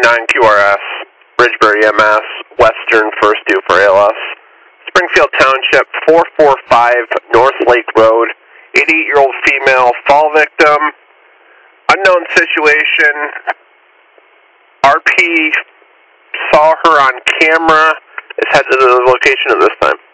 9QRS, Bridgebury MS, Western First Due for ALS. Springfield Township, 445 North Lake Road, 88-year-old female, fall victim, unknown situation. RP saw her on camera, is headed to the location at this time.